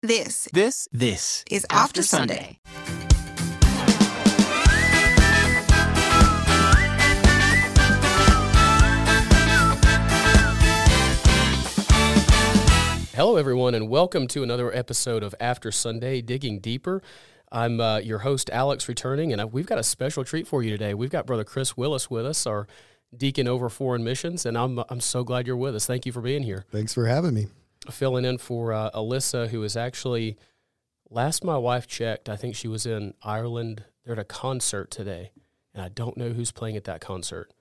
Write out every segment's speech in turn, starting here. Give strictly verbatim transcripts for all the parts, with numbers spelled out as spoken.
This This this is After Sunday. Hello, everyone, and welcome to another episode of After Sunday, Digging Deeper. I'm uh, your host, Alex, returning, and I, we've got a special treat for you today. We've got Brother Chris Willis with us, our deacon over foreign missions, and I'm I'm so glad you're with us. Thank you for being here. Thanks for having me. Filling in for uh, Alyssa, who is actually, last my wife checked, I think she was in Ireland. They're at a concert today, and I don't know who's playing at that concert.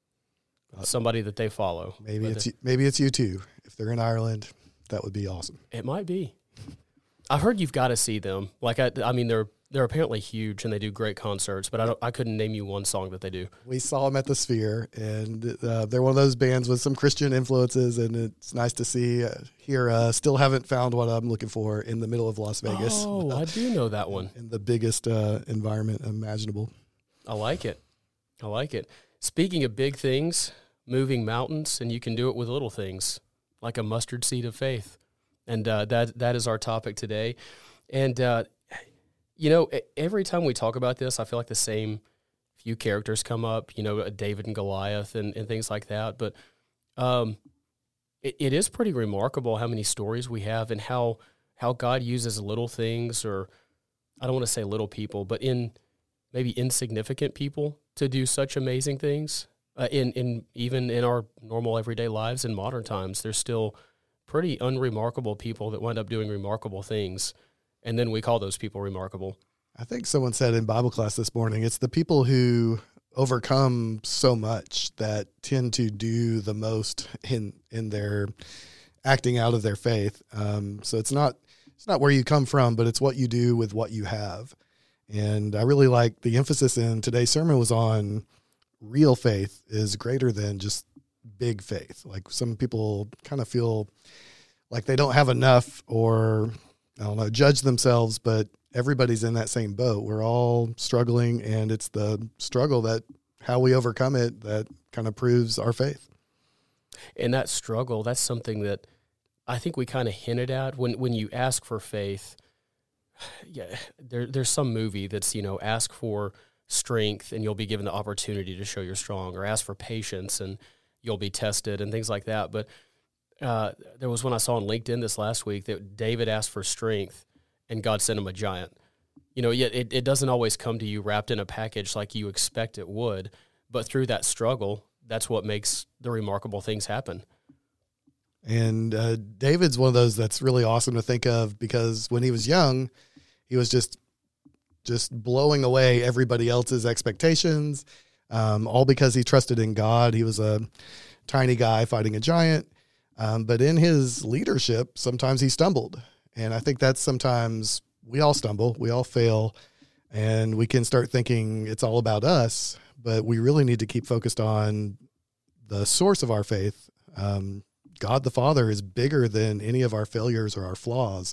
Somebody that they follow. Maybe it's the, maybe it's you too. If they're in Ireland, that would be awesome. It might be. I heard you've got to see them. Like I, I mean, they're they're apparently huge and they do great concerts. But I don't. I couldn't name you one song that they do. We saw them at the Sphere, and uh, they're one of those bands with some Christian influences, and it's nice to see uh, here. Uh, still haven't found what I'm looking for in the middle of Las Vegas. Oh, I do know that one. In the biggest uh, environment imaginable. I like it. I like it. Speaking of big things, moving mountains, and you can do it with little things, like a mustard seed of faith. And uh, that that is our topic today. And, uh, you know, every time we talk about this, I feel like the same few characters come up, you know, David and Goliath and, and things like that. But um, it, it is pretty remarkable how many stories we have and how how God uses little things, or I don't want to say little people, but in maybe insignificant people to do such amazing things. Uh, in, in even in our normal everyday lives in modern times, there's still pretty unremarkable people that wind up doing remarkable things, and then we call those people remarkable. I think someone said in Bible class this morning, it's the people who overcome so much that tend to do the most in in their acting out of their faith. Um, so it's not it's not where you come from, but it's what you do with what you have. And I really like the emphasis in today's sermon was on real faith is greater than just big faith. Like some people kind of feel like they don't have enough, or I don't know, judge themselves, but everybody's in that same boat. We're all struggling, and it's the struggle that how we overcome it that kind of proves our faith. And that struggle, that's something that I think we kind of hinted at when, when you ask for faith. Yeah, there, there's some movie that's, you know, ask for strength and you'll be given the opportunity to show you're strong, or ask for patience and you'll be tested and things like that. But uh, there was one I saw on LinkedIn this last week that David asked for strength and God sent him a giant. You know, yet it, it doesn't always come to you wrapped in a package like you expect it would, but through that struggle, that's what makes the remarkable things happen. And uh, David's one of those that's really awesome to think of, because when he was young, he was just just blowing away everybody else's expectations, um, all because he trusted in God. He was a tiny guy fighting a giant, um, but in his leadership, sometimes he stumbled. And I think that's sometimes we all stumble, we all fail, and we can start thinking it's all about us, but we really need to keep focused on the source of our faith. Um, God the Father is bigger than any of our failures or our flaws.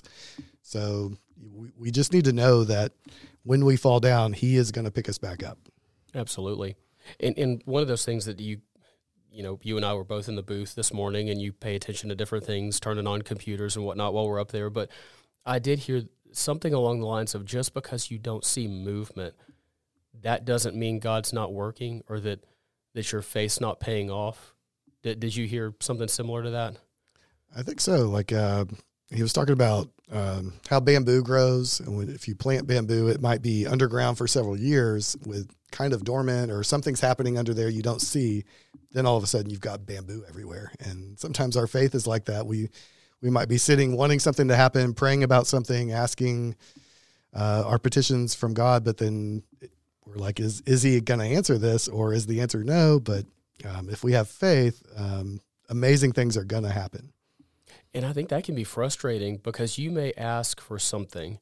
So we, we just need to know that when we fall down, he is going to pick us back up. Absolutely. And, and one of those things that you, you know, you and I were both in the booth this morning, and you pay attention to different things, turning on computers and whatnot while we're up there. But I did hear something along the lines of, just because you don't see movement, that doesn't mean God's not working, or that, that your faith's not paying off. Did, did you hear something similar to that? I think so. Like, uh, he was talking about um, how bamboo grows. And when, if you plant bamboo, it might be underground for several years with kind of dormant, or something's happening under there you don't see. Then all of a sudden you've got bamboo everywhere. And sometimes our faith is like that. We we might be sitting wanting something to happen, praying about something, asking uh, our petitions from God, but then we're like, is, is he going to answer this, or is the answer no? But um, if we have faith, um, amazing things are going to happen. And I think that can be frustrating, because you may ask for something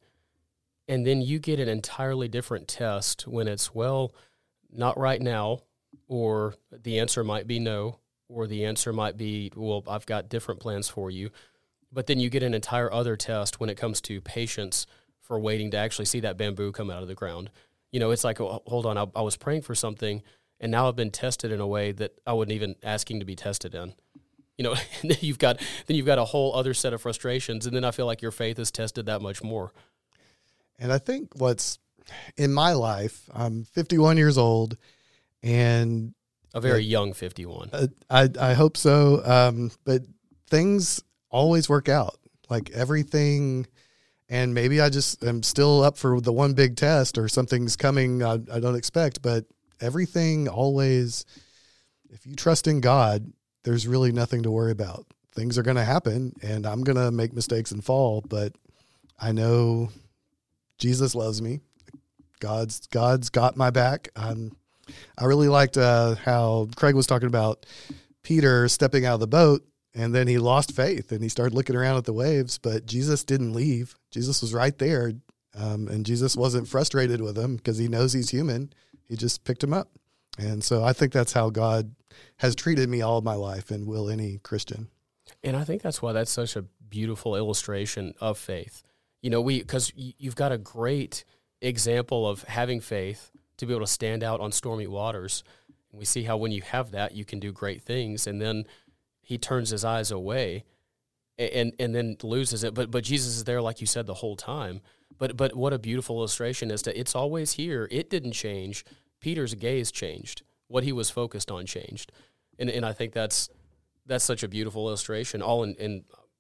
and then you get an entirely different test when it's, well, not right now, or the answer might be no, or the answer might be, well, I've got different plans for you. But then you get an entire other test when it comes to patience for waiting to actually see that bamboo come out of the ground. You know, it's like, oh, hold on, I, I was praying for something, and now I've been tested in a way that I wasn't even asking to be tested in. You know, and then you've got then you've got a whole other set of frustrations, and then I feel like your faith is tested that much more. And I think what's in my life, I'm fifty-one years old, and a very uh, young fifty-one. Uh, I I hope so, um, but things always work out. Like everything, and maybe I just am still up for the one big test, or something's coming I, I don't expect. But everything always, if you trust in God, there's really nothing to worry about. Things are going to happen, and I'm going to make mistakes and fall, but I know Jesus loves me. God's God's got my back. Um, I really liked uh, how Craig was talking about Peter stepping out of the boat, and then he lost faith, and he started looking around at the waves, but Jesus didn't leave. Jesus was right there, um, and Jesus wasn't frustrated with him because he knows he's human. He just picked him up. And so I think that's how God has treated me all of my life, and will any Christian. And I think that's why that's such a beautiful illustration of faith. You know, we because you've got a great example of having faith to be able to stand out on stormy waters. And we see how when you have that, you can do great things. And then he turns his eyes away and and then loses it. But but Jesus is there, like you said, the whole time. But but what a beautiful illustration is that it's always here. It didn't change. Peter's gaze changed. What he was focused on changed. And and I think that's that's such a beautiful illustration. All in, in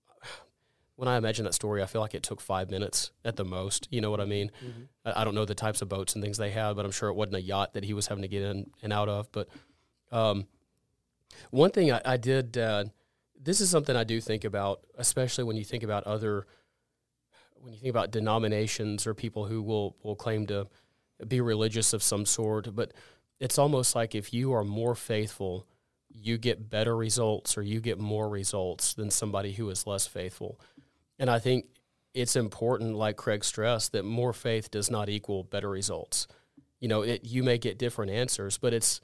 when I imagine that story, I feel like it took five minutes at the most. You know what I mean? Mm-hmm. I, I don't know the types of boats and things they had, but I'm sure it wasn't a yacht that he was having to get in and out of. But um, one thing I, I did, uh, this is something I do think about, especially when you think about other, when you think about denominations or people who will, will claim to be religious of some sort. But it's almost like if you are more faithful, you get better results or you get more results than somebody who is less faithful. And I think it's important, like Craig stressed, that more faith does not equal better results. You know, it, you may get different answers, but it's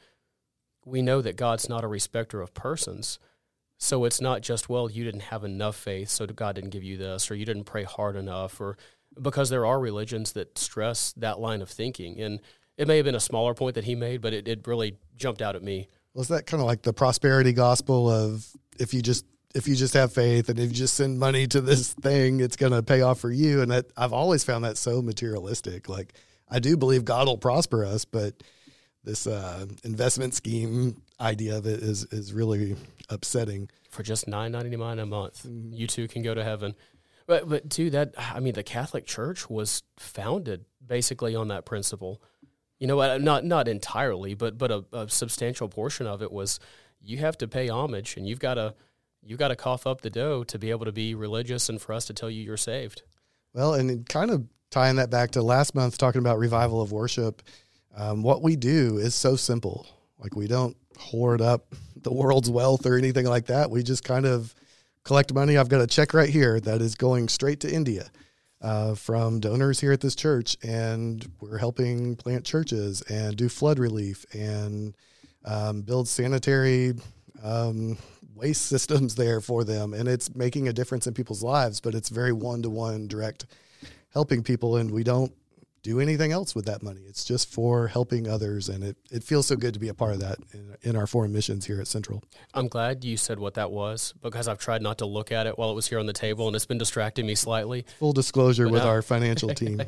we know that God's not a respecter of persons. So it's not just, well, you didn't have enough faith, so God didn't give you this, or you didn't pray hard enough, or because there are religions that stress that line of thinking. And it may have been a smaller point that he made, but it, it really jumped out at me. Well, is that kind of like the prosperity gospel of if you just if you just have faith and if you just send money to this thing, it's going to pay off for you? And that I've always found that so materialistic. Like, I do believe God will prosper us, but this uh, investment scheme idea of it is is really upsetting. For just nine ninety-nine a month, mm-hmm. you too can go to heaven. But but too, that I mean, the Catholic Church was founded basically on that principle. You know, not not entirely, but but a, a substantial portion of it was you have to pay homage, and you've got to you got to cough up the dough to be able to be religious, and for us to tell you you're saved. Well, and kind of tying that back to last month, talking about revival of worship, um, what we do is so simple. Like, we don't hoard up the world's wealth or anything like that. We just kind of collect money. I've got a check right here that is going straight to India. Uh, from donors here at this church, and we're helping plant churches and do flood relief and um, build sanitary um, waste systems there for them. And it's making a difference in people's lives, but it's very one-to-one direct helping people, and we don't do anything else with that money. It's just for helping others, and it, it feels so good to be a part of that in, in our foreign missions here at Central. I'm glad you said what that was, because I've tried not to look at it while it was here on the table, and it's been distracting me slightly. Full disclosure but with now, our financial team.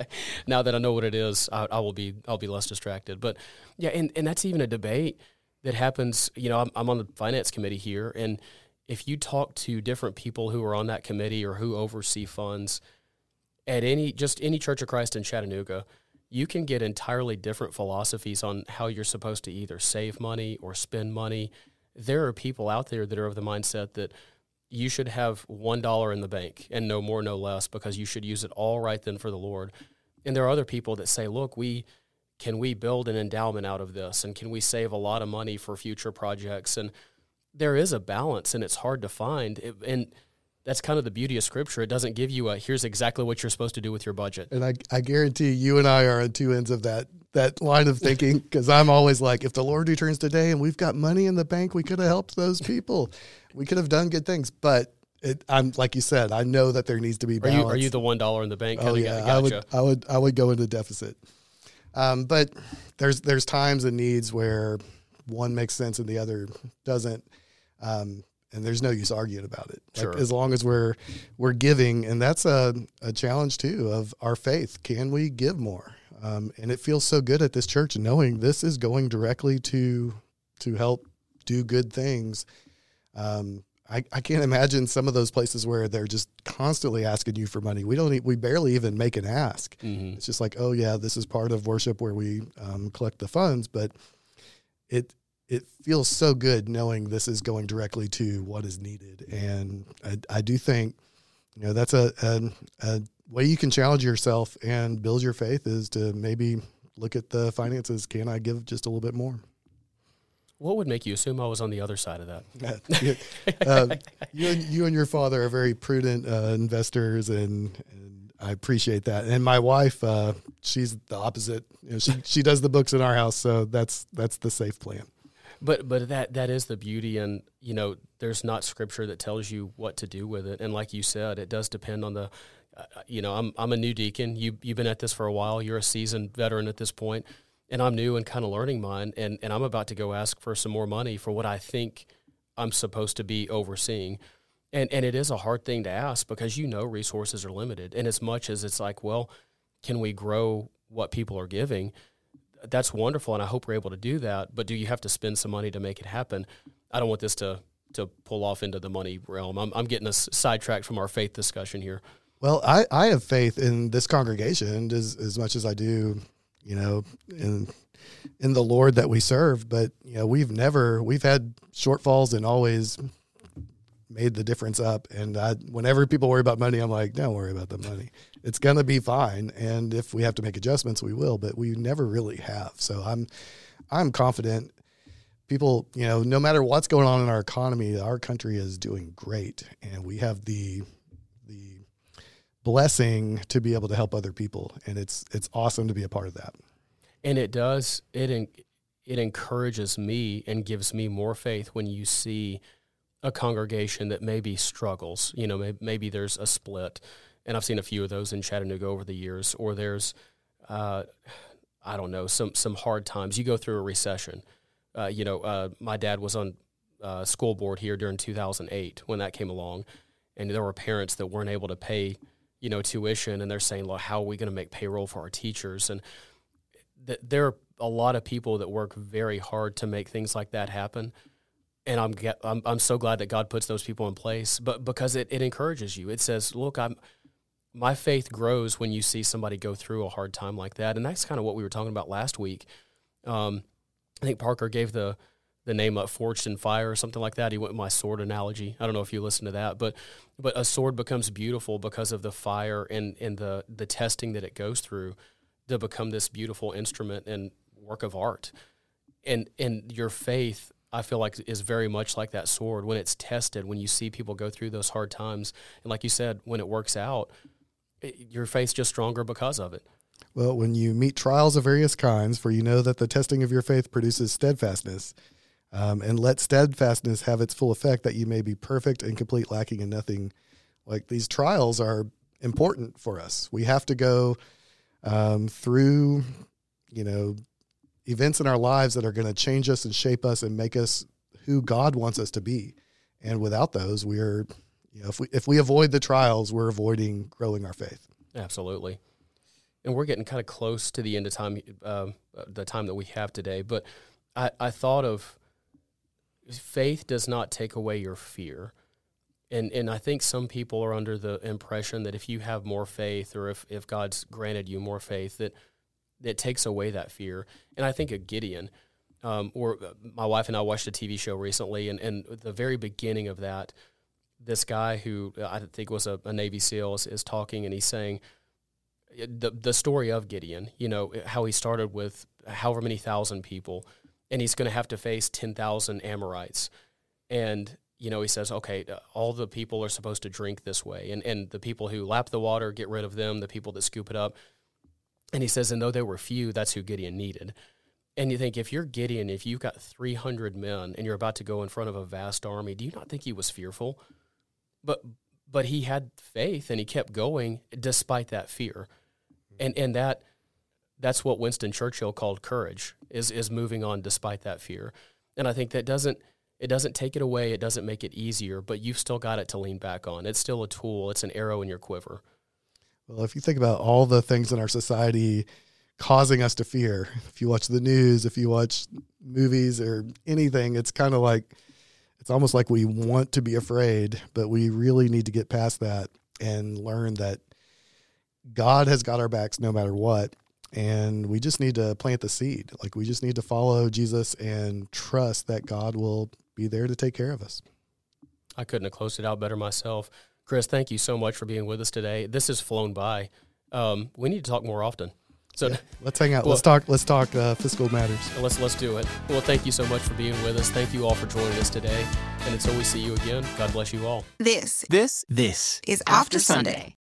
Now that I know what it is, I, I will be I'll be less distracted. But yeah, and, and that's even a debate that happens. You know, I'm, I'm on the finance committee here, and if you talk to different people who are on that committee or who oversee funds, at any just any Church of Christ in Chattanooga, you can get entirely different philosophies on how you're supposed to either save money or spend money. There are people out there that are of the mindset that you should have one dollar in the bank and no more, no less, because you should use it all right then for the Lord. And there are other people that say, look, we can we build an endowment out of this, and can we save a lot of money for future projects? And there is a balance, and it's hard to find. It, and that's kind of the beauty of Scripture. It doesn't give you a, here's exactly what you're supposed to do with your budget. And I, I guarantee you and I are on two ends of that that line of thinking, because I'm always like, if the Lord returns today and we've got money in the bank, we could have helped those people. We could have done good things. But it, I'm like you said, I know that there needs to be balance. Are you, are you the one dollar in the bank? Oh, yeah. Gotcha. I would, I would, I would go into deficit. Um, but there's there's times and needs where one makes sense and the other doesn't. Um, and there's no use arguing about it. Like, Sure. as long as we're we're giving, and that's a, a challenge too of our faith. Can we give more? Um, and it feels so good at this church knowing this is going directly to to help do good things. Um, I, I can't imagine some of those places where they're just constantly asking you for money. We don't, e- we barely even make an ask. Mm-hmm. It's just like, oh yeah, this is part of worship where we um, collect the funds, but it it feels so good knowing this is going directly to what is needed. And I, I do think, you know, that's a, a, a way you can challenge yourself and build your faith is to maybe look at the finances. Can I give just a little bit more? What would make you assume I was on the other side of that? you, uh, you, and, you and your father are very prudent uh, investors, and, and I appreciate that. And my wife, uh, she's the opposite. You know, she she does the books in our house, so that's that's the safe plan. But but that that is the beauty, and you know, there's not scripture that tells you what to do with it. And like you said, it does depend on the. Uh, you know, I'm I'm a new deacon. You you've been at this for a while. You're a seasoned veteran at this point. And I'm new and kind of learning mine, and, and I'm about to go ask for some more money for what I think I'm supposed to be overseeing. And and it is a hard thing to ask because you know resources are limited. And as much as it's like, well, can we grow what people are giving? That's wonderful, and I hope we're able to do that. But do you have to spend some money to make it happen? I don't want this to, to pull off into the money realm. I'm, I'm getting us sidetracked from our faith discussion here. Well, I, I have faith in this congregation as, as much as I do, you know, in in the Lord that we serve. But, you know, we've never, we've had shortfalls and always made the difference up. And I, whenever people worry about money, I'm like, don't worry about the money. It's going to be fine. And if we have to make adjustments, we will, but we never really have. So I'm, I'm confident people, you know, no matter what's going on in our economy, our country is doing great. And we have the, the blessing to be able to help other people. And it's, it's awesome to be a part of that. And it does, it, it encourages me and gives me more faith when you see a congregation that maybe struggles, you know, maybe, maybe there's a split, and I've seen a few of those in Chattanooga over the years, or there's, uh, I don't know, some, some hard times. You go through a recession. Uh, you know, uh, my dad was on uh, school board here during two thousand eight when that came along, and there were parents that weren't able to pay, you know, tuition, and they're saying, well, how are we going to make payroll for our teachers? And th- there are a lot of people that work very hard to make things like that happen. And I'm, get, I'm I'm so glad that God puts those people in place, but because it, it encourages you. It says, look, I'm my faith grows when you see somebody go through a hard time like that. And that's kind of what we were talking about last week. Um, I think Parker gave the the name up Forged in Fire or something like that. He went with my sword analogy. I don't know if you listened to that, but but a sword becomes beautiful because of the fire and, and the, the testing that it goes through to become this beautiful instrument and work of art. And and your faith, I feel like, is very much like that sword. When it's tested, when you see people go through those hard times, and like you said, when it works out, it, your faith's just stronger because of it. Well, when you meet trials of various kinds, for you know that the testing of your faith produces steadfastness, um, and let steadfastness have its full effect, that you may be perfect and complete, lacking in nothing. Like, these trials are important for us. We have to go um, through, you know, events in our lives that are going to change us and shape us and make us who God wants us to be. And without those, we're, you know, if we, if we avoid the trials, we're avoiding growing our faith. Absolutely. And we're getting kind of close to the end of time, uh, the time that we have today. But I, I thought of faith does not take away your fear. And and I think some people are under the impression that if you have more faith, or if, if God's granted you more faith, that it takes away that fear. And I think of Gideon, um, or my wife and I watched a T V show recently, and, and at the very beginning of that, this guy who I think was a, a Navy SEAL is, is talking, and he's saying the the story of Gideon, you know, how he started with however many thousand people, and he's going to have to face ten thousand Amorites. And, you know, he says, okay, all the people are supposed to drink this way, and, and the people who lap the water, get rid of them, the people that scoop it up. And he says, and though they were few, that's who Gideon needed. And you think, if you're Gideon, if you've got three hundred men and you're about to go in front of a vast army, do you not think he was fearful? But but he had faith, and he kept going despite that fear. And and that that's what Winston Churchill called courage, is is moving on despite that fear. And I think that doesn't, It doesn't take it away. It doesn't make it easier, but you've still got it to lean back on. It's still a tool. It's an arrow in your quiver. Well, if you think about all the things in our society causing us to fear, if you watch the news, if you watch movies or anything, it's kind of like, it's almost like we want to be afraid, but we really need to get past that and learn that God has got our backs no matter what. And we just need to plant the seed. Like, we just need to follow Jesus and trust that God will be there to take care of us. I couldn't have closed it out better myself. Chris, thank you so much for being with us today. This has flown by. Um, we need to talk more often. So yeah, let's hang out. Well, let's talk. Let's talk uh, fiscal matters. Let's let's do it. Well, thank you so much for being with us. Thank you all for joining us today. And until we see you again, God bless you all. This This this is After Sunday.